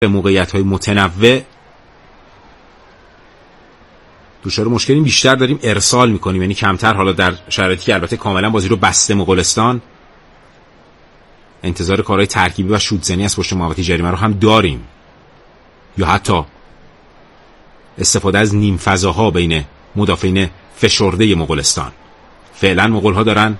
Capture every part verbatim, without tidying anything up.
موقعیت‌های متنوع دچار مشکلی بیشتر داریم ارسال میکنیم، یعنی کمتر. حالا در شرایطی که البته کاملا بازی رو بسته مغولستان، انتظار کارهای ترکیبی و شوت‌زنی از پشت محوطه جریمه رو هم داریم، یا حتی استفاده از نیم فضاها بین مدافعین فشرده مغولستان. فعلا مغول‌ها دارن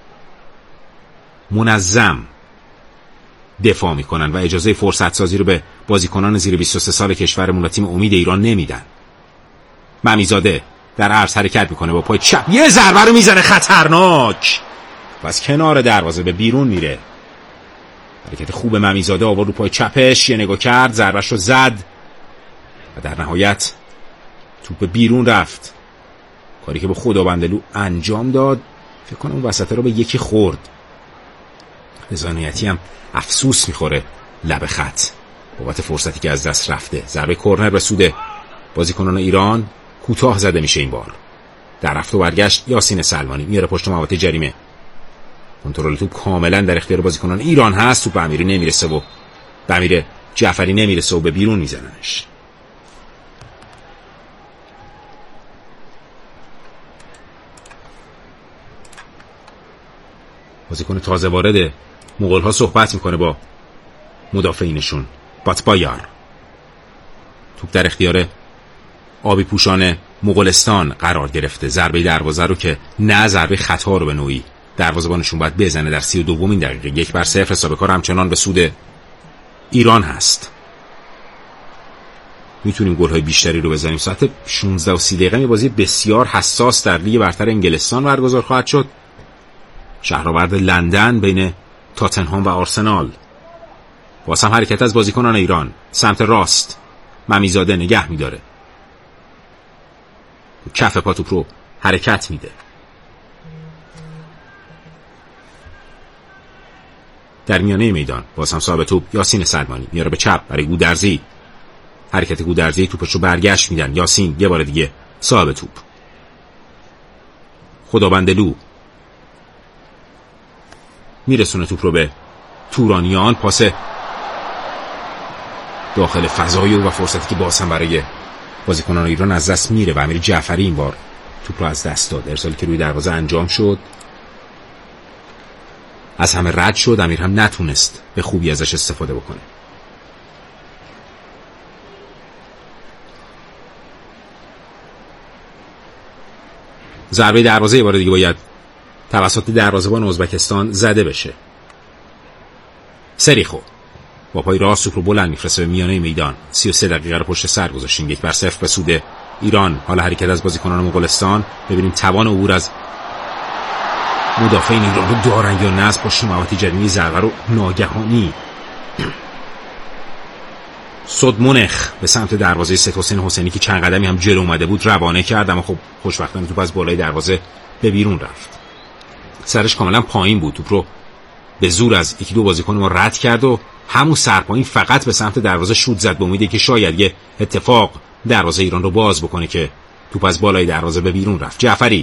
منظم دفاع میکنن و اجازه فرصت سازی رو به بازیکنان زیر بیست و سه سال کشورمون و تیم امید ایران نمیدن. ممیزاده در عرض حرکت میکنه، با پای چپ یه ضربه رو میزنه خطرناک و از کنار دروازه به بیرون میره. حرکت خوب ممیزاده، آورد رو پای چپش، یه نگاه کرد، ضربهش رو زد و در نهایت توپ بیرون رفت. کاری که به خداوندلو انجام داد، فکر کنم اون وسطه رو به یکی خورد. رضا هم افسوس میخوره لب خط بابت فرصتی که از دست رفته. ضربه کرنر به سود بازیکنان ایران کوتاه زده میشه. این بار در رفت و برگشت یاسین سلمانی میاره پشت محوطه جریمه. کنترل توپ کاملا در اختیار بازیکنان ایران هست. توپ به امیری نمیرسه و به امیر جعفری نمیرسه و به بیرون میزننش. بازیکن تازه وارد مغول‌ها صحبت میکنه با مدافعینشون. باتبایار. توپ در اختیار آبی پوشان مغولستان قرار گرفته. ضربه دروازه رو که نه ضربه خطا رو به نوعی دروازه‌بانشون باید بزنه در سی و دومین دقیقه. یک بر صفر حساب کار همچنان به سود ایران هست. میتونیم گل‌های بیشتری رو بزنیم. ساعت شانزده و سی دقیقه بازی بسیار حساس در لیگ برتر انگلستان برگزار خواهد شد. شهرآورد لندن بین تاتنهام و آرسنال. باز هم حرکت از بازیکنان ایران سمت راست. ممیزاده نگه میداره، کف پا توپ رو حرکت میده. در میانه میدان باز هم صاحب توپ یاسین سلمانی میاره به چپ برای گودرزی. حرکت گودرزی توپش رو برگشت میدن. یاسین یه بار دیگه صاحب توپ. خداوندلو میرسونه توپ رو به تورانیان. پاس داخل فضای او و فرصتی که باز هم برای بازیکنان ایران از دست میره و امیر جعفری این بار توپ رو از دست داد. ارسالی که روی دروازه انجام شد از همه رد شد. امیر هم نتونست به خوبی ازش استفاده بکنه. ضربه دروازه یه بار دیگه باید توسط دروازه‌بان ازبکستان زده بشه. سریخو با پای راست توپ رو بلند میفرسته به میانه میدان. سی و سه دقیقه رو پشت سر گذاشتیم. یک بر صفر به سود ایران. حالا حرکت از بازیکنان مغولستان. ببینیم توان عبور از مدافعین ایران رو دارن یا نه. از پشت محوطه جریمه ضربه رو ناگهانی سودمونخ به سمت دروازه سید حسین حسینی که چند قدمی هم جلو اومده بود روانه کرد، اما خب خوشبختانه توپ از بالای دروازه به بیرون رفت. سرش کاملا پایین بود. توپ رو به زور از یکی دو بازیکن ما رد کرد و همون سرپایین فقط به سمت دروازه شوت زد به امیدی که شاید یه اتفاق دروازه ایران رو باز بکنه که توپ از بالای دروازه به بیرون رفت. جعفری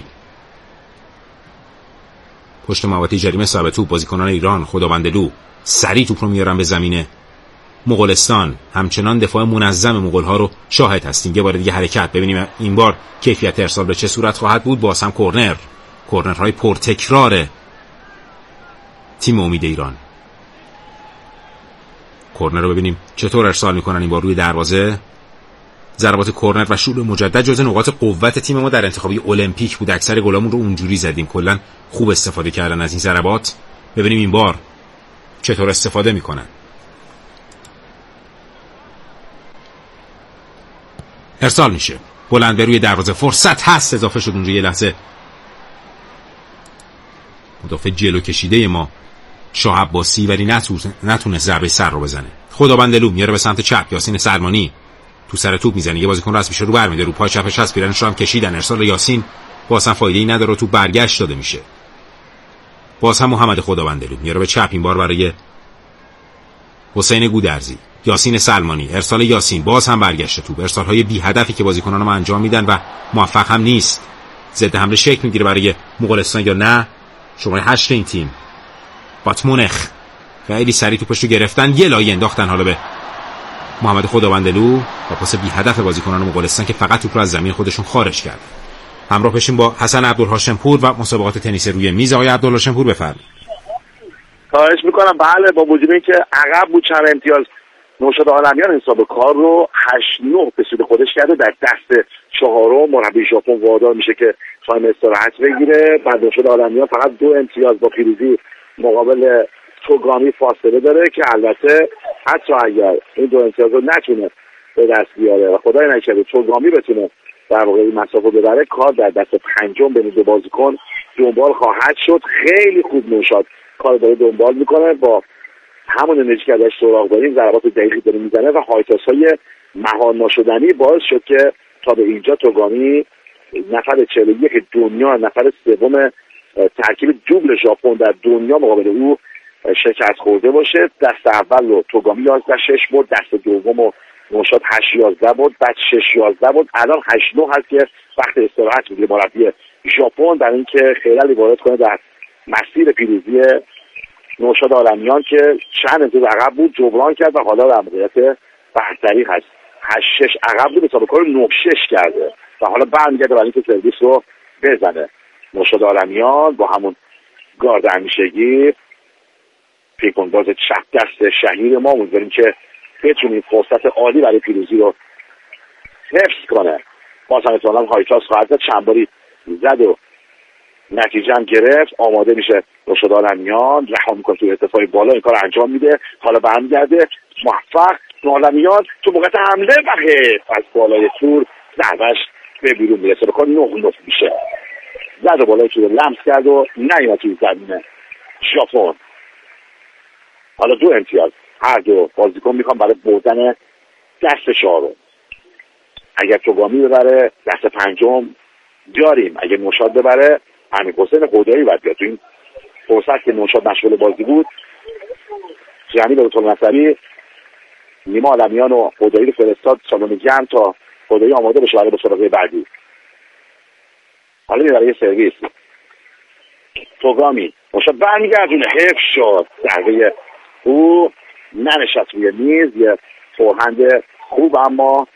پشت محوطه جریمه صاحب توپ. بازیکنان ایران خداوندلو سریع توپ رو میارن به زمین مغولستان. همچنان دفاع منظم مغول‌ها رو شاهد هستیم. یه بار دیگه حرکت. ببینیم این بار کیفیت ارسال به چه صورت خواهد بود. باز هم کرنر. کرنرهای پرتکرار تیم امید ایران. کرنر رو ببینیم چطور ارسال میکنن این بار روی دروازه. ضربات کرنر و شوت مجدد جزو نقاط قوت تیم ما در انتخابی المپیک بود. اکثر گلامون رو اونجوری زدیم. کلا خوب استفاده کردن از این ضربات. ببینیم این بار چطور استفاده میکنن. ارسال میشه بلند به روی دروازه. فرصت هست اضافه شد اونجا. یه لحظه مدافع جلو کشیده ما شاه عباسی ولی نتونه ضربه سر رو بزنه. خداوندلو میاره به سمت چپ. یاسین سلمانی تو سر توپ میزنه. یه بازیکن راست میشه رو برمیده. رو پای چپش هست. پیرنش رو هم کشیدن. ارسال یاسین باز هم فایده‌ای نداره. تو برگشت داده میشه. باز هم محمد خداوندلو میاره به چپ. این بار برای حسین گودرزی. یاسین سلمانی. ارسال یاسین باز هم برگشت توپ. ارسال‌های بی هدفی که بازیکنان ما انجام میدن و موفق هم نیست. ضد حمله شکل میگیره برای مغولستان یا نه. شماره هشت این تیم باتمونخ خیلی سریع توپش رو گرفتن. یه لایه انداختن حالا به محمد خداوندلو و پاس بی هدف بازیکنان مغولستان که فقط توپ را از زمین خودشون خارج کرد. همراه بشیم با حسن عبدالهاشمپور و مسابقات تنیس روی میز. آقای عبدالهاشمپور بفرمایید. خواهش میکنم. بله، با وجود اینکه عقب بود چند امتیاز، نوشاد عالمیان حساب کار رو هشت نه به سود خودش کرده. در دست چهارم مربی ژاپن وادار میشه که تایم استراحت بگیره. بعد نوشاد عالمیان فقط دو امتیاز با پیروزی مقابل توگامی فاصله داره که البته حتی اگر این دو امتیاز رو نتونه به دست بیاره و خدای نکرده توگامی بتونه در واقع این مسافه ببره، کار در دست پنجم بین دو بازیکن دنبال خواهد شد. خیلی خوب نوشاد کار داره دنبال میکنه، با همون انرژی که ازش سراغ داریم ضربات دقیقی داره میزنه و هایتاس‌های مهار ناشدنی باعث شد که تا به اینجا توگامی نفر چهل و یک دنیا، نفر سوم ترکیب دوبل ژاپن در دنیا مقابل او شکست خورده باشه. دست اول رو توگامی یازده شش بود، دست دوم رو نوشاد هشت یازده بود، بعد شش یازده بود، الان هشت نه هست که وقت استراحت میگیره مربی ژاپن برای اینکه خیلی وارد کنه در مسیر پیروزی نوشاد عالمیان که چند امتیاز عقب بود جبران کرد و حالا در موقعیت برتری هست. هشت شش عقب بود، حساب کار نه شش کرده و حالا برمیگرده برای اینکه سرویس رو بزنه. نوشاد عالمیان با همون گارد همیشگی پیکون باز چپ دست شهیر ما، امیدواریم که بتونیم فرصت عالی برای پیروزی رو حفظ کنه. باز هم احتمالاً هایتاس خواهد زد، چند باری زد و نتیجه هم گرفت. آماده میشه نوشاد عالمیان، رها میکنه توی ارتفاع بالا، این کار انجام میده. حالا برمیگرده موفق عالمیان تو موقعیت حمله و از بالای تور ضربش به بیرون میرسه، بکن نه نه میشه. زد و بالای تور لمس کرد و نیامد توی زمین ژاپن. حالا دو امتیاز هر دو بازیکن میخوام برای بردن دست چهارم. اگر توگامی ببره دست پنجم داریم، اگر نوشاد ببره امیر حسین خدایی باید بیاد. تو این فرصت که نوشاد مشغول بازی بود، جمیل دکتر نصری نیما عالمیان و خدایی رو فرستاد سالن گرم تا خدایی آماده بشه برای مسابقه بعدی. حالا میره برای سرویس. توگامی نوشاد برمیگردونه، حفظ شد. ضربه او ننشست روی میز، یه فورهند خوب اما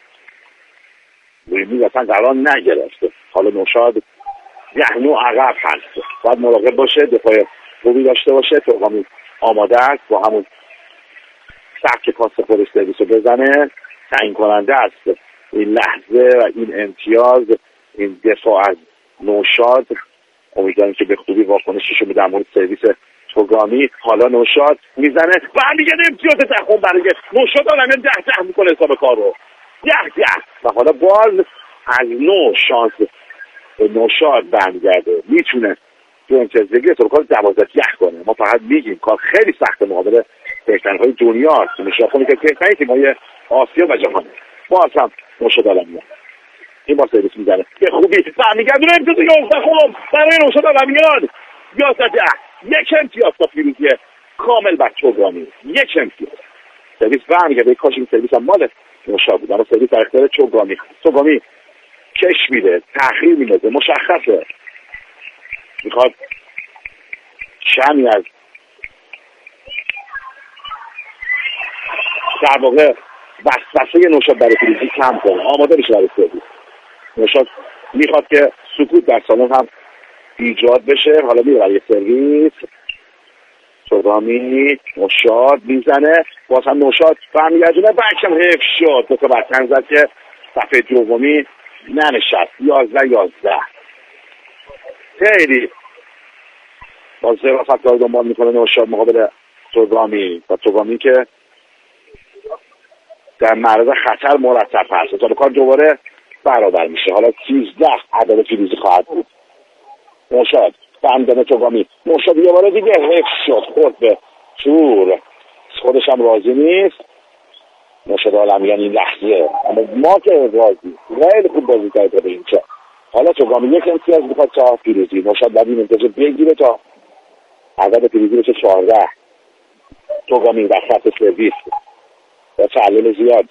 روی میز اصلا قرار نگرفته. حالا نوشاد یحنو عقب هست، باید مراقب باشه، دفاع خوبی داشته باشه. توگامی آماده است با همون سبک پاس خودش سرویس رو بزنه. تعیین کننده است این لحظه و این امتیاز، این دفاع از نوشاد. امیدواریم که به خوبی واکنشش رو در مورد سرویس توگامی. حالا نوشاد میزنه و برمیگرده امتیاز تخم برای نوشاد عالمیان ده ده میکنه حساب کار رو ده ده و حالا باز از نو شانس به نوشاد برمیگرده، میتونه دو امتیاز بگیره تا کار دوازده ده کنه. ما فقط میگیم کار خیلی سخته مقابل بهترین‌های دنیا است. نشون میده که بهترین تیم‌های آسیا و جهان. باز هم نوشاد عالمیان این با سرویس میزنه به خوبی برمیگردونه امتیاز یازده خوب برای نوشاد عالمیان. یازده ده، یک امتیاز تا پیروزی کامل بر توگامی. یک امتیاز. سرویس برمیگرده، کاش این سرویس هم مال نوشاد بود، اما سرویس در اختیار توگامی. توگامی کش میده، تأخیر میده، مشخصه میخواد کمی از در واقع وسوسه نوشاد برای پیروزی کم کنه. آماده میشه برای سرویس. نوشاد میخواد که سکوت در سالن هم ایجاد بشه. حالا میره برای سرویس. توگامی نوشاد میزنه، باز هم نوشاد برمیگردونه، بچم حفظ شد. دو تا برکن زد که صفحه دومی ننشست. یازده یازده. خیلی با ظرافت داره دنبال میکنه نوشاد مقابل توگامی و توگامی که در معرض خطر مرتب هست. تا کار دوباره برابر میشه. حالا سیزده عدد پیروزی خواهد بود. نوشاد بندن توگامی. نوشاد یه بار دیگه حفظ شد، خورد به تور. خودش هم راضی نیست نوشاد عالمیان این لحظه، اما ما که راضی. خیلی خوب بازی کرده به اینجا. حالا توگامی یک امتیاز میخواد تا پیروزی. نوشاد باید این امتیاز بگیره تا عدد پیروزی بشه چهارده. توگامی در خط سرویس با تعلیل زیاد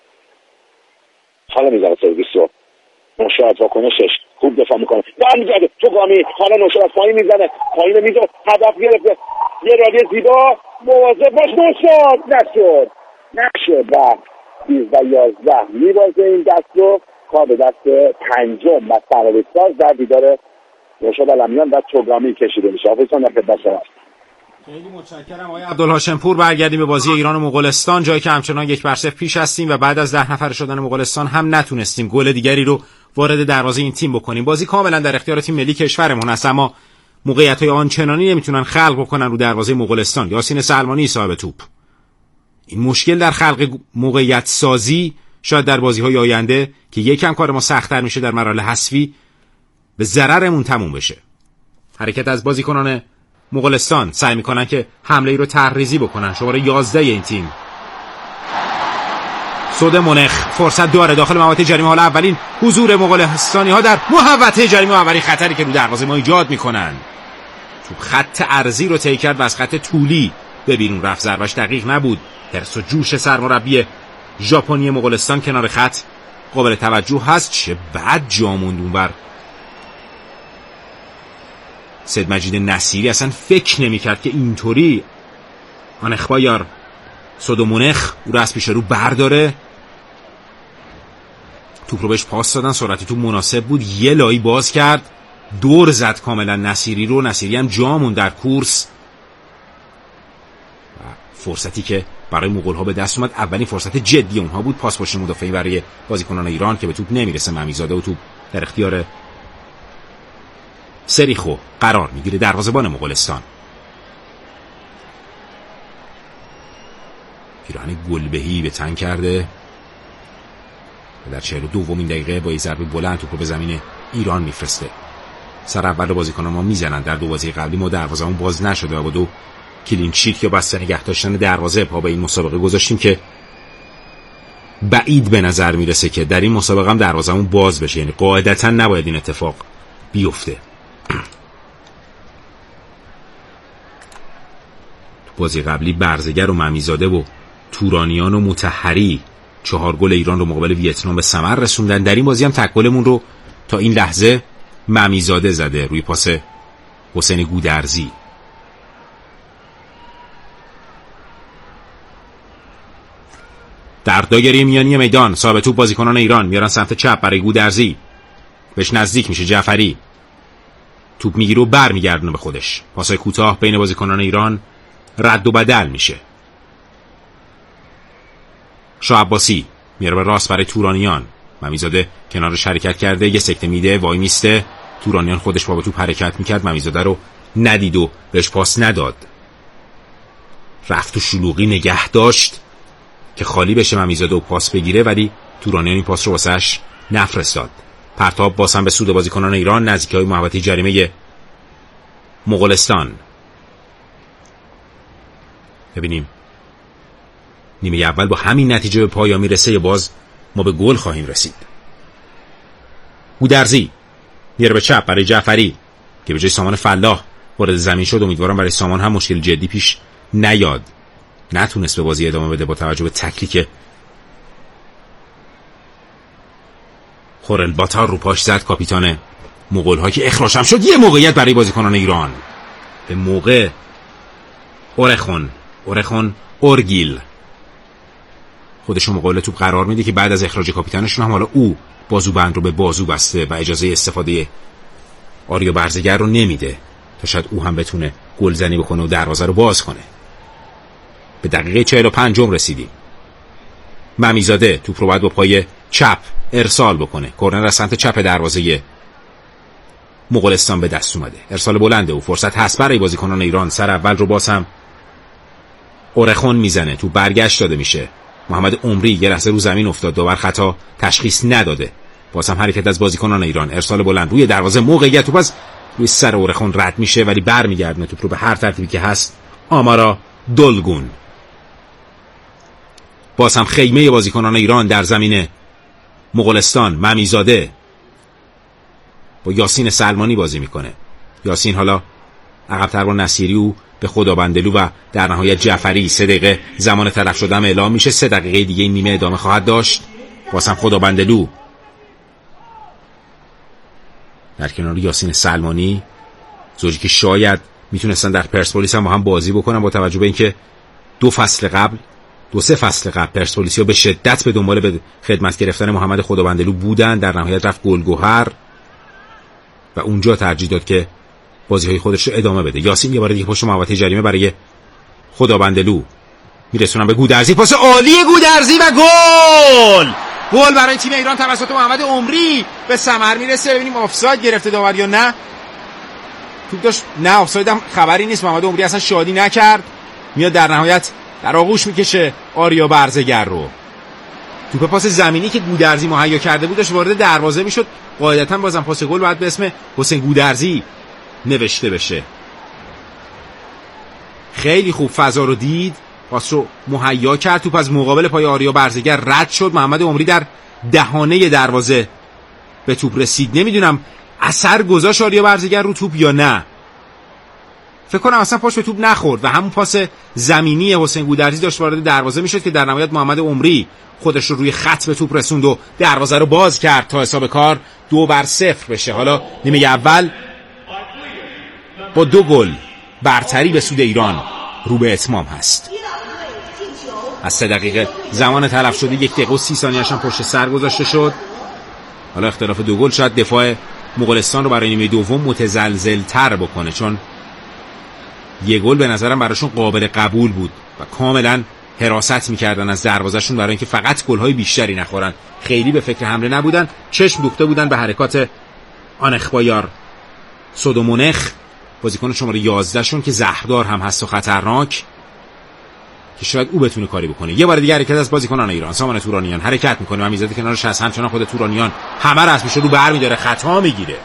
حالا میزنه سرویس رو. نوشاد واکنشش خوب دفاع میکنه، برمیگرده توگامی. حالا نوشاد از پایین میزنه، پایین میزنه، هدف گرفته، یه رادیه زیبا، مواظب باش نوشاد. نشد نشد و سیزده یازده میبازه این دست رو، کار به دست پنجم و سرابستاز در دیدار نوشاد علمیان و چوگامی کشیده میشه. آفیسان در خدمت شما. خیلی متشکرم آقای عبدالهاشم پور. برگردیم به بازی ایران و مغولستان، جایی که همچنان یک بر صفر پیش هستیم و بعد از ده نفر شدن مغولستان هم نتونستیم گل دیگری رو وارد دروازه این تیم بکنیم. بازی کاملا در اختیار تیم ملی کشورمون است، اما موقعیت‌های آنچنانی نمیتونن خلق بکنن رو دروازه مغولستان. یاسین سلمانی صاحب توپ. این مشکل در خلق موقعیت سازی شاید در بازی‌های آینده که یکم کار ما سخت‌تر میشه در مراحل حذفی به ضررمون تموم بشه. حرکت از بازیکنان مغولستان سعی میکنن که حمله ای رو طرح‌ریزی بکنن. شماره یازده این تیم سود منخ فرصت داره داخل محوطه جریمه. حالا اولین حضور مغولستانی ها در محوطه جریمه، اولین خطری که رو دروازه ما ایجاد میکنن. توپ خط عرضی رو طی کرد و از خط طولی به بیرون رفت. ضربش دقیق نبود. حرص و جوش سرمربی ژاپنی مغولستان کنار خط قابل توجه هست. چه بد جا موند اونور. سید مجید نصیری اصلا فکر نمی‌کرد که اینطوری آنخبایار سودومونخ او رو از پیش رو برداره. توپ رو بهش پاس دادن، سرعت توپ مناسب بود، یه لایی باز کرد، دور زد کاملا نصیری رو. نصیری هم جامون در کورس و فرصتی که برای مغول‌ها به دست اومد اولین فرصت جدی اونها بود. پاس پشت مدافعی برای بازیکنان ایران که به توپ نمیرسه. ممیزاده و توپ در اختیار سریخو قرار میگیره، دروازه‌بان مغولستان. پیراهن گلبهی به تن کرده و در چهل و دومین دقیقه با یک ضربه بلند توپ رو به زمین ایران میفرسته. سر اول بازیکنان ما میزنن. در دو بازی قبلی ما دروازه‌مون باز نشده و با دو کلین شیت یا بسته نگه داشتن دروازه پا به این مسابقه گذاشتیم که بعید به نظر میرسه که در این مسابقه هم دروازه‌مون باز بشه. یعنی قاعدتاً نباید این اتفاق بیفته. بازی قبلی برزگر و ممیزاده و تورانیان و مطهری چهار گل ایران رو مقابل ویتنام به ثمر رسوندن. در این بازی هم تک گلمون رو تا این لحظه ممیزاده زده روی پاس حسین گودرزی. در دایره میانی میدان صاحب توپ بازیکنان ایران میارن سمت چپ برای گودرزی. بهش نزدیک میشه جعفری. توپ میگیره و برمیگردونه به خودش. پاسای کوتاه بین بازیکنان ایران رد و بدل میشه. شاه عباسی میاره به راست برای تورانیان. ممیزاده کنارش حرکت کرده، یه سکته میده، وای میسته. تورانیان خودش با توپ حرکت میکرد، ممیزاده رو ندید و بهش پاس نداد. رفت و شلوغی نگه داشت که خالی بشه ممیزاده و پاس بگیره، ولی تورانیان این پاس رو واسش نفرستاد. پرتاب باسم به سود بازیکنان ایران نزدیکی های محوطه جریمه مغولستان. ببینیم نیمه اول با همین نتیجه به پایان میرسه یا باز ما به گل خواهیم رسید. گودرزی میره به چپ برای جعفری که به جای سامان فلاح وارد زمین شد. امیدوارم برای سامان هم مشکل جدی پیش نیاد. نتونست به بازی ادامه بده با توجه به تکلی که خورل باتار رو پاش زد، کاپیتان مغول‌ها، که اخراج هم شد. یه موقعیت برای بازیکنان ایران به موقع. اورخون اورخون اورگیل خودشون مقابل توپ قرار میده که بعد از اخراج کاپیتانشون هم حالا او بازو بند رو به بازو بسته و اجازه استفاده آریو برزگر رو نمیده تا شاید او هم بتونه گلزنی بکنه و دروازه رو باز کنه. به دقیقه چهل و پنجم رسیدیم. ممیزاده توپ رو باید با پای چپ ارسال بکنه. کورنر از سمت چپ دروازه مغولستان به دست اومده. ارسال بلنده و فرصت هست برای بازیکنان ایران. سر اول رو باز هم اورخون میزنه، تو برگشت داده میشه. محمد عمری یه لحظه رو زمین افتاد، داور خطا تشخیص نداده. باز هم حرکت از بازیکنان ایران. ارسال بلند روی دروازه، موقعیت توپ از روی سر اورخون رد میشه ولی برمیگردونه توپ رو به هر ترتیبی که هست آمارا دلگون. باز هم خیمه بازیکنان ایران در زمین مغولستان. ممیزاده با یاسین سلمانی بازی میکنه. یاسین حالا عقب‌تر با نصیری و به خدابندلو و در نهایت جعفری. سه دقیقه زمان تلف شدم اعلام میشه. سه دقیقه دیگه این نیمه ادامه خواهد داشت. باز هم خدابندلو در کنار یاسین سلمانی، زوجی که شاید میتونستن در پرسپولیس هم با هم بازی بکنن با توجه به اینکه دو فصل قبل دو سه فصل قبل پرسپولیسیا به شدت به دنبال به خدمت گرفتن محمد خدابندلو بودن، در نهایت رفت گلگهر و اونجا ترجیح داد که بازی‌های خودش رو ادامه بده. یاسین یه بار دیگه پشت محوطه جریمه برای خدابندلو میرسونن به گودرزی، پاس عالی گودرزی و گل! گل برای تیم ایران توسط محمد عمری به ثمر میرسه. ببینیم آفساید گرفته داور یا نه. توپ داشت، نه آفساید هم خبری نیست. محمد عمری اصلا شادی نکرد، میاد در نهایت در آغوش میکشه آریا برزگر رو. توپ پاس زمینی که گودرزی مهیا کرده بود داشت وارد دروازه میشد. قاعدتا بازم پاس گل باید به اسم حسین گودرزی نوشته بشه. خیلی خوب فضا رو دید، پاس رو مهیا کرد، توپ از مقابل پای آریا برزگر رد شد. محمد عمری در دهانه دروازه به توپ رسید. نمیدونم اثر گذاشت آریا برزگر رو توپ یا نه. فکر کنم اصلا پاش به توپ نخورد و همون پاس زمینی حسین گودرزی داشت وارد دروازه میشد که در نهایت محمد عمری خودش رو روی خط به توپ رسوند و دروازه رو باز کرد تا حساب کار دو بر صفر بشه. حالا نیمه اول با دو گل برتری به سود ایران رو به اتمام هست. از سه دقیقه زمان تلف شده یک دقیقه و سی ثانیه هم پشت سر گذاشته شد. حالا اختلاف دو گل شاید دفاع مغولستان رو برای نیمه دوم متزلزل تر بکنه، چون یه گل به نظرم براشون قابل قبول بود و کاملا حراست میکردن از دروازهشون برای اینکه فقط گل‌های بیشتری نخورن. خیلی به فکر حمله نبودن، چشم دوخته بودن به حرکات آنخبایار سودومونخ، بازیکن شماره یازده شون که زهردار هم هست و خطرناک، که شاید او بتونه کاری بکنه. یه بار دیگه حرکت از بازیکنان ایران. سامان تورانیان حرکت میکنه و میزاده کنارش هست، همچنان خود تورانیان همه رو از میشه رو بر میداره، خطا میگیره.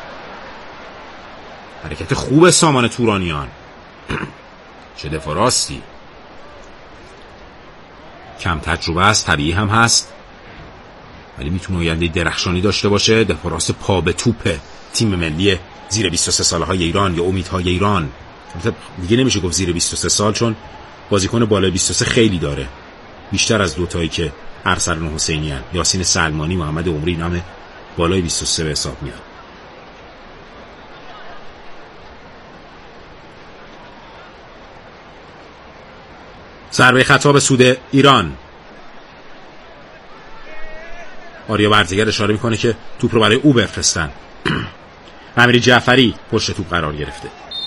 حرکت خوب سامان تورانیان. چه دفاع راستی. کم تجربه است، طبیعی هم هست، ولی میتونه آینده درخشانی داشته باشه. دفاع راست پا به توپ تیم ملی زیر بیست و سه ساله های ایران یا امیدهای ایران. دیگه نمیشه گفت زیر بیست و سه سال، چون بازیکن بالای بیست و سه خیلی داره، بیشتر از دوتایی که ارسلان حسینیان، یاسین سلمانی، محمد عمری، نام بالای بیست و سه به حساب میاد. ضربه خطا به سود ایران. آریا برزگر اشاره میکنه که توپ رو برای او بفرستن. امیری جعفری پشت توپ قرار گرفته،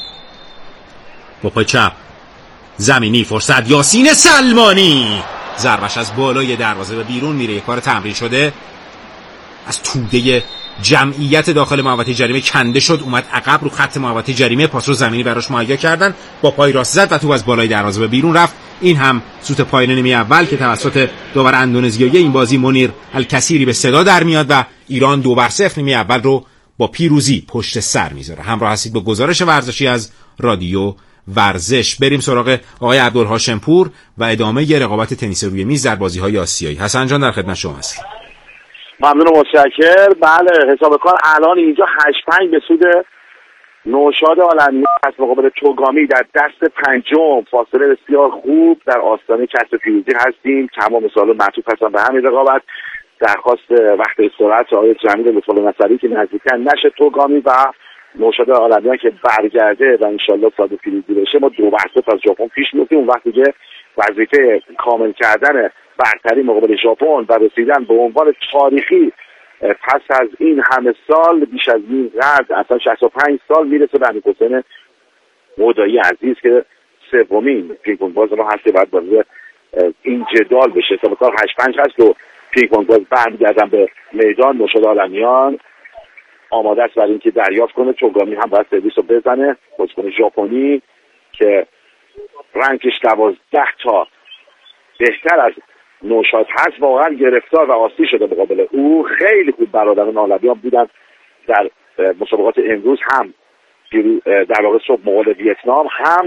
با پای چپ زمینی فرصت، یاسین سلمانی ضربش از بالای دروازه به بیرون میره. یک کار تمرین شده، از توده جمعیت داخل محوطه جریمه کنده شد، اومد عقب رو خط محوطه جریمه، پاس رو زمینی براش مهیا کردن، با پای راست زد و توپ از بالای دروازه به بیرون رفت. این هم سوت پایان نیمه اول که توسط داور اندونزیایی این بازی منیر الکثیری به صدا در میاد و ایران دو بر صفر نیمه اول رو با پیروزی پشت سر میذاره. همراه هستید با گزارش ورزشی از رادیو ورزش. بریم سراغ آقای عبدالهاشمپور و ادامه ی رقابت تنیس روی میز در بازی‌های آسیایی. حسن جان در خدمت شما هستم. ممنون و متشکر. بله، حساب کار الان اینجا هشت پنج به سود نوشاد عالمی از مقابل توگامی در دست پنجم. فاصله بسیار خوب در آستانه کسب پیروزی هستیم. تمام سال معطوف هستن به همین رقابت. درخواست وقت استراحت آقای جمیل لطفا نصری که نزدیکن نشه توگامی و نوشاد عالمیان که برگرده و انشالله صاحب پیروزی بشه. ما دو بر صفر از ژاپن پیش می‌افتیم. اون وقتی که وظیفه کامل کردن برتری مقابل ژاپن و رسیدن به عنوان تاریخی پس از این همه سال، بیش از این قرن، اصلا شصت و پنج سال میرسه به امیرحسین مودایی عزیز که سومین پینگ پونگ باز ما هست که بعد بازی این جدال بشه. حساب کار هشت پنج هست و پینگ پونگ باز برمیگردن به میدان. نوشاد عالمیان آماده است برای اینکه دریافت کنه. توگامی هم باید سرویس رو بزنه. بازیکن ژاپنی که رنگش دوازده تا بهتر از نوشاد هست، واقعا گرفتار و آسی شده مقابل او. خیلی خوب برادران عالمیان بودن در مسابقات امروز، هم در واقع صبح مقابل ویتنام، هم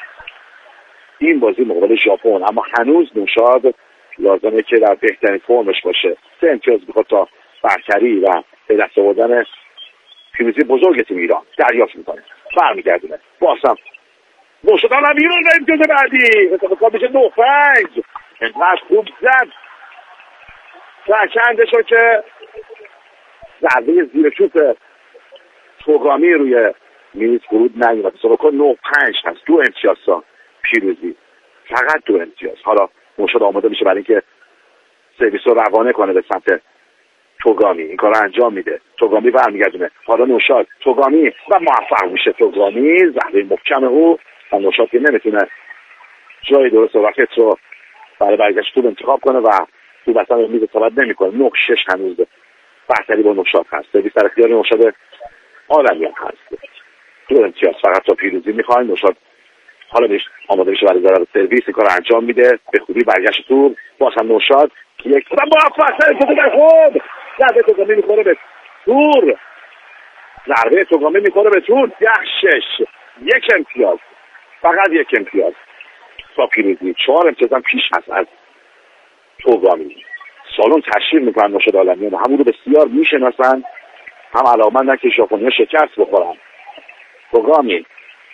این بازی مقابل ژاپن. اما هنوز نوشاد لازمه که در بهترین فرمش باشه. سه امتیاز میخواد تا برتری و به دست آوردن پیروزی بزرگ تیم ایران دریافت میکنه. برمیگردونه بازم نوشاد عالمیان و امتیاز بعدی حساب کار میشه دو پنج. انقدر خوب زد سرکنده شد که ضربه زیر توپ توگامی روی میز فرود نیومد. حساب کار نه پنج هست. دو امتیاز تا پیروزی، فقط دو امتیاز. حالا نوشاد آماده میشه برای اینکه سرویس رو روانه کنه به سمت توگامی. این کار رو انجام میده، توگامی برمیگردونه. حالا نوشاد توگامی و موفق میشه. توگامی ضربه محکم او و نوشاد که نمیتونه جای درست و راکت رو برای برگشت توپ انتخاب کنه و توپ اصلا به میز ثابت نمیکنه. نه شش هنوز برتری با نوشاد هست. سرویس در اختیار نوشاد عالمیان هست. دو امتیاز فقط تا پیروزی میخوایم. نوشاد حالا بهش آماده میشه برای ضربه سرویس. این کار رو انجام میده به خوبی. برگشت توپ باز هم نوشاد یک و موفق سر در خود ضربه توگامی میخوره به تور. ضربه توگامی میخوره به تور. ده شش یک امتیاز، فقط یک امتیاز تا پیروزی. چهار امتیاز هم پیش هست از توگامی. سالن تشریف میکنن نوشاد عالمیان، همون رو بسیار میشناسن، هم علاقمندن که ژاپنی‌ها شکست بخورن. توگامی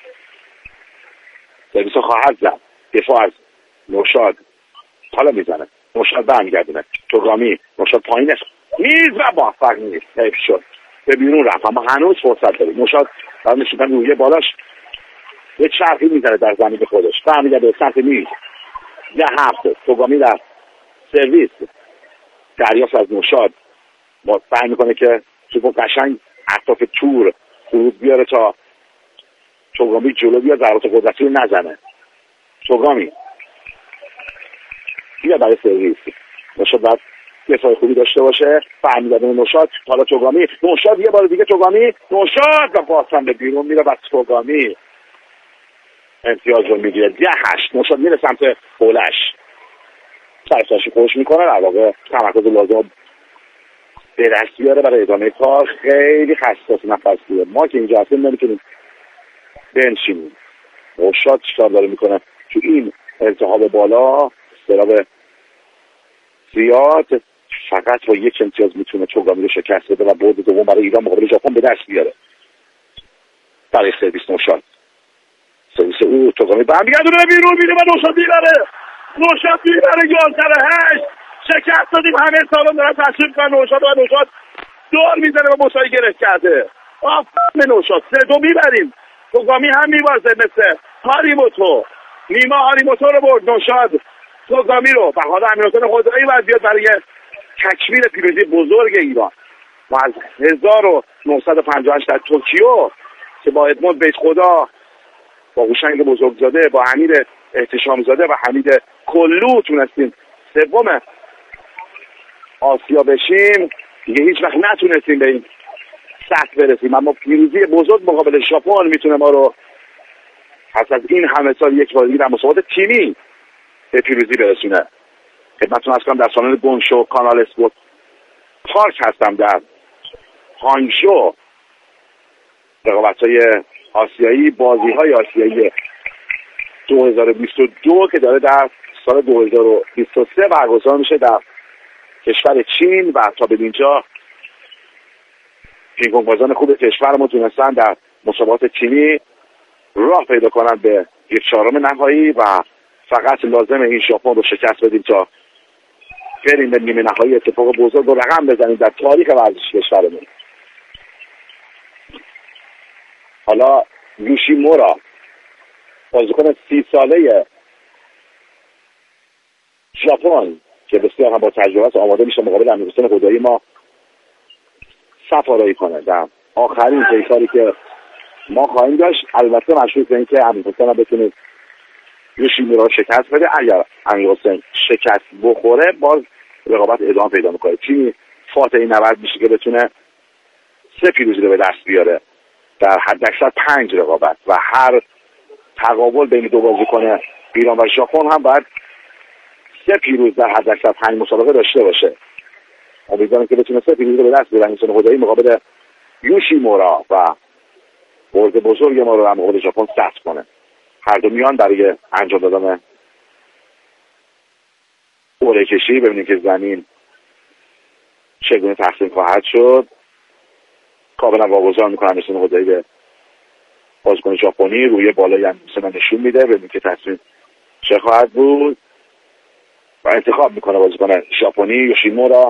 سرویس رو خواهد زد. دفاع از نوشاد حالا میزنه. نوشاد برمیگردونه. توگامی نوشاد پایینش میز و موفق نیست. حیف شد، به بیرون رفت. اما هنوز فرصت داره. نوشاد برای نشوندن رویه بالاش یه چرخی میزنه در زمین خودش. برمیگرده به سمت میز. یه هفته توگامی در سرویس دریافت از نوشاد با سعی میکنه که توپو قشنگ اطراف تور فرود بیاره تا توگامی جلو بیاد، ضربات قدرتی رو نزنه. توگامی بیا برای سرویس. نوشاد باید دفاع خوبی داشته باشه. برمیگرده نوشاد. حالا توگامی. نوشاد یه بار دیگه توگامی. نوشاد و بازم به بیرون میره و توگامی امتیاز رو میگیره. ده هشت. نوشاد میره سمت بولش. سرساشی خوش میکنه. در واقع تمرکز لازم به دست بیاره برای ادامه کار. خیلی حساس نفسیه. ما که اینجا هستیم نمیتونیم بنشینیم. نوشاد چیکار داره میکنه تو این التهاب بالا استراب زیاد، فقط با یک امتیاز میتونه توگامی رو شکست بده و برد دوم برای ایران مقابل ژاپن به دست بیاره. برای سرویس نوشاد. سرویس او توگامی برمیگردونه بیرون میره و نوشاد میبره. نوشاد میبره. یازده هشت. شکست دادیم. همه سالن دارن تشریف کنن نوشاد و نوشاد دور میزنه و مساوی گرفت کرده. آفرین نوشاد. سه دو میبریم. توگامی هم میبازه مثل هاریموتو. نیما هاریموتو رو برد نوشاد توگامی رو. و حالا امیرحسین خدایی باید بیاد برای تکمیل پیروزی بزرگ ایران. و از هزار و نهصد و پنجاه و هشت در توکیو که با ادموند بیت خدا، با هوشنگ بزرگزاده، با حمید احتشامزاده و حمید کلو تونستیم سوم آسیا بشیم، دیگه هیچ وقت نتونستیم به این سطح برسیم. اما پیروزی بزرگ مقابل ژاپن میتونه ما رو پس از این همه سال یک بار دیگه در مسابقات تیمی به پیروزی برسونه. خدمتتون عرض کنم در سالن گونشو کانال اسپورت پارک هستم در هانگژو. رقابت‌های آسیایی، بازی‌های آسیایی دو هزار و بیست و دو که داره در سال دو هزار و بیست و سه برگزار میشه در کشور چین و تا به اینجا پینگ پونگ بازان خوب کشورمون تونستن در مسابقات چینی راه پیدا کنن به یک چهارم نهایی و فقط لازم این ژاپن رو شکست بدیم تا بریم به نیمه نهایی. اتفاق بزرگ رو رقم بزنیم در تاریخ ورزش کشورمون. حالا یوشیمورا بازیکن سی ساله ژاپن که بسیار هم با تجربه است آماده میشه مقابل امیرحسین خدایی ما صف آرایی کنه در آخرین پیکاری که ما خواهیم داشت. البته مشروط به این که امیرحسین بتونه یوشیمورا رو شکست بده. اگر امیرحسین شکست بخوره باز رقابت ادامه پیدا میکنه. تیمی فاتح این نبرد میشه که بتونه سه پیروزی رو به دست بیاره در حداکثر پنج رقابت و هر تقابل بین دو بازیکن ایران و ژاپن هم باید سه پیروز در حداکثر پنج مسابقه داشته باشه. امیدوارم که بتونه سه پیروزی رو به دست بیاره امیرحسین خدایی مقابل یوشیمورا و برد بزرگ ما رو در مقابل ژاپن ثبت کنه. هر دو میان برای انجام دادن قرعه کشی ببینیم که زمین چگونه تقسیم خواهد شد. کاملا واگذار میکنم امیرحسین خدایی به بازیکن ژاپنی روی بالای امیرحسین نشون میده ببینیم که تصمیم چه خواهد بود و انتخاب میکنه بازیکن ژاپنی یوشیمورا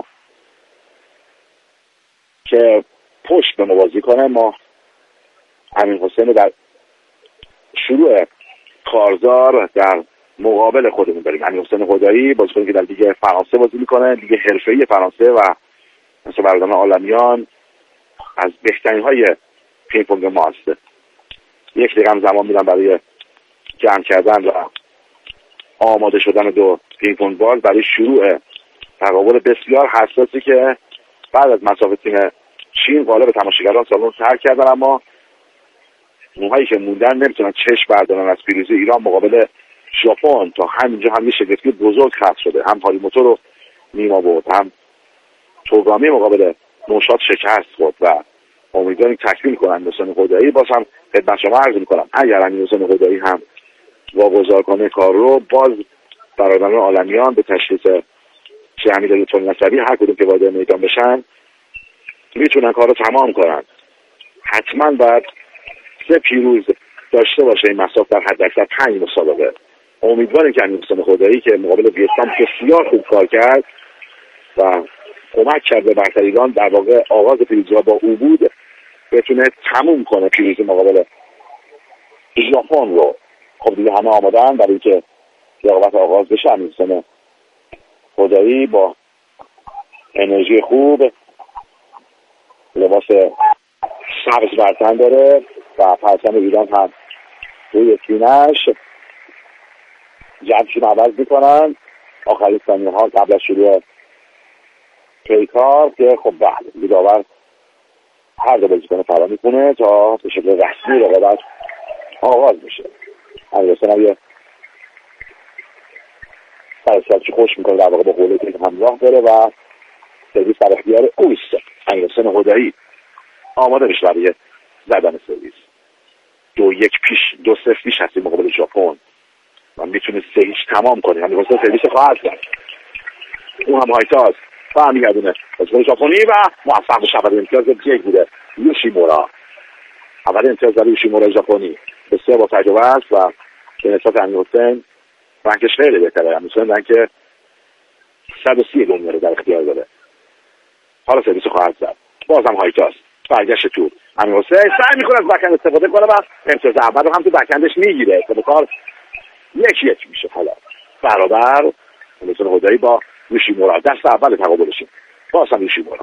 که پشت به موازی کنه. ما امیرحسین در شروع کارزار در مقابل خودمون داریم امیرحسین خدایی، بازیکنی که در لیگ فرانسه بازی میکنه، لیگ حرفه‌ای فرانسه و مثل برادران عالمیان از بهترین های پینگ پونگ ما هست. یک دقیقه هم زمان میدم برای جمع کردن و آماده شدن دو پینگ پونگ بال برای شروع تقابل بسیار حساسی که بعد از مسافه تیم چین غالب تماشاگران سالن ترک کردن، اما اونهایی که موندن نمیتونن چشم بردارن از پیروزی ایران مقابل ژاپن. تا همینجا هم یه شگفتی بزرگ خلق شده، هم هاریموتو رو نیما برد، هم توگامی مقابل نوشاد شکست خورد و امیدواریم تکمیل کنن امیرحسین خدایی. باز هم خدمت شما عرض میکنم اگر امیرحسین خدایی هم واگذار کنه کار رو، باز برادران عالمیان به تشخیص چه امیرعلی طلعتی هر کدوم که وارد میدان بشن میتونن کار رو تمام کنن. حتما باید سه پیروز داشته باشه این مسافت در حد اکثر پنج مسابقه. امیدواریم که امیرحسین خدایی که مقابل ویتنام بسیار خوب کار کرد و کمک کرد به برتر ایران، در واقع آغاز پیروزی ها با او بود، بتونه تموم کنه پیروزی مقابل ژاپن رو. خب دیگه همه آمادن برای اینکه رقابت آغاز بشه. امیرحسین خدایی با انرژی خوب، لباس سبز بر تن داره و پرچم ایران هم روی سینه‌اش. جمعشون عوض میکنن آخرین ثانیه ها قبل از شروع پیکار که خب بله داور هر دو بازیکن فرا میکنه تا به شکل رسمی رقابت آغاز میشه. امیرحسین هم یه سرسرچی خوش میکنه در واقع با قوله که همراه داره و سرویس در اختیار اوست. امیرحسین خدایی آماده میشه برای زدن سرویس. دو یک پیش دو صفر پیش هستیم مقابل ژاپن و میتونه سه هیچ تمام کنه. امیرحسین سرویس خواهد کرد، اون هم هایتاز برمیگردونه بازیکن ژاپنی و موفق به اول امتیاز یک بوده یوشیمورا. اول امتیاز برای یوشیمورا ژاپنی بسیار با تجربه است و به نسبت امیرحسین رنگش خیلی بهتره. امیرحسین رنگ صد و سی دنیا رو در اختیار داره. حالا سرویس خواهد زد، بازم هایتاز برگشت تو. امیرحسین سعی میکنه از بکند استفاده کنه و امتیاز اول رو هم تو بکندش میگیره که به کار یک یک میشه. حالا برابر امیرحسین خدایی با یوشیمورا دست اول تقابلشون. باز هم یوشیمورا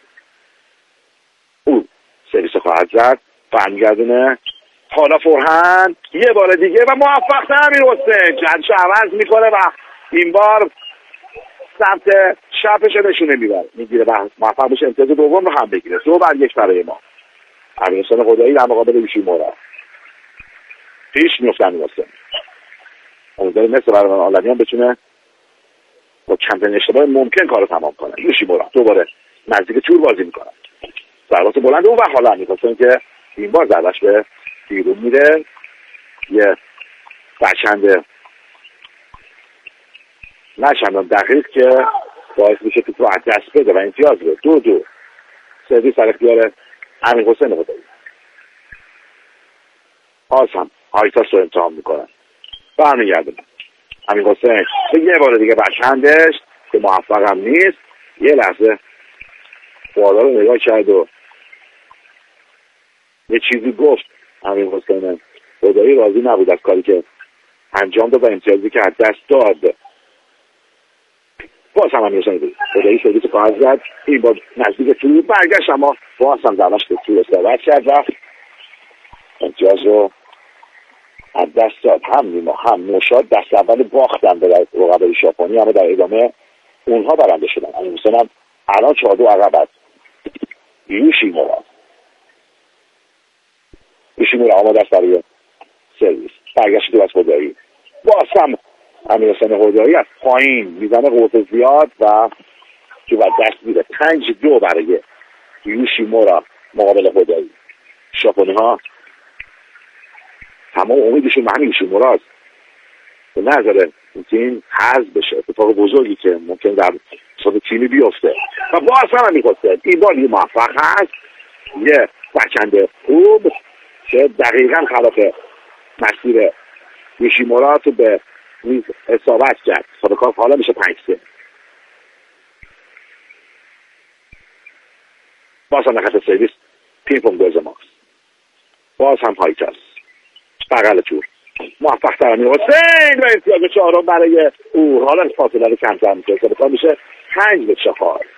او سرویس خواهد زد، برمیگردونه. حالا فورهند یه بار دیگه و موفق تر امیرحسین جنش عوض میکنه و این بار سمت شبش نشونه میبره میگیره و موفق بشه امتیاز دوم رو هم بگیره. دو بر یک برای ما. امیرحسین خدایی در مقابل یوشیمورا پیش میفته. امیرحسین امیدواریم مثل برادران عالمیان بتونه با کمترین اشتباه ممکن کارو تمام کنه. یوشیمورا دوباره نزدیک تور بازی میکنه، ضربات بلند اون و حالا امیرحسین که این بار ضربش به بیرون میره. یه بچنده نشندان دقیق که باعث میشه توپ رو از دست بده و امتیاز بده. دو دو سرویس در اختیار امیرحسین خدایی. باز هم هایتاس رو امتحان میکنن، برمیگردونه. امیرحسین یه بار دیگه بچندش که موفق هم نیست. یه لحظه بالا رو نگاه کرد و یه چیزی گفت. امیرحسین خدایی راضی نبود از کاری که انجام داد و امتیازی که از دست داد. باز هم امیرحسین خدایی سرویس خواهد زد، این بار نزدیک تو برگشت اما باز هم زمش به تو استفاده کرد و امتیاز رو از دست داد. هم نیما هم نوشاد دست اول باختن به رقبای ژاپنی، اما در ادامه اونها برنده شدن. امیرحسین هم الان چهار دو عقب است. یوشیمورا یوشیمورا آماده است برای سرویس. برگشت تو از خدایی. باز هم امیرحسین خدایی از پایین میزنه قوت زیاد و جو دست میده. پنج دو برای یوشیمورا مقابل خدایی. ژاپنی ها تمام امیدشون به همین یوشیمورا است به نظر این تیم حذف بشه. اتفاق بزرگی که ممکن در صورت تیمی بیفته و باز هم میخواسته این بار یه موفق هست. یه بکنده خوب که دقیقا خلاف مسیر یوشیمورا تو به نیز اصابت کرد. سابقا حالا میشه پنج سه. باز هم نخط سرویس پینگ پونگ گوز ماست. باز هم هایتاس بغل تور موفق ترانی حسین و امتیاز چهارم برای او. حالا فاصله رو کمتر میشه، بخواه میشه پنج به چهار.